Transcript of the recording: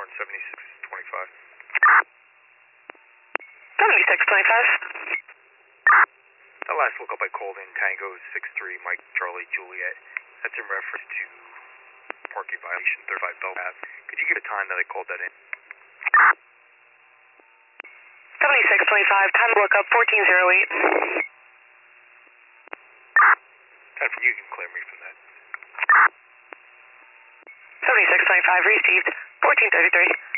on 7625. 7625. That last lookup I called in, Tango 63 Mike Charlie Juliet, that's in reference to parking violation 35 Bell Ave. Could you give a time that I called that in? 7625, time to look up 1408. You can clear me from that. 7625 received, 1433.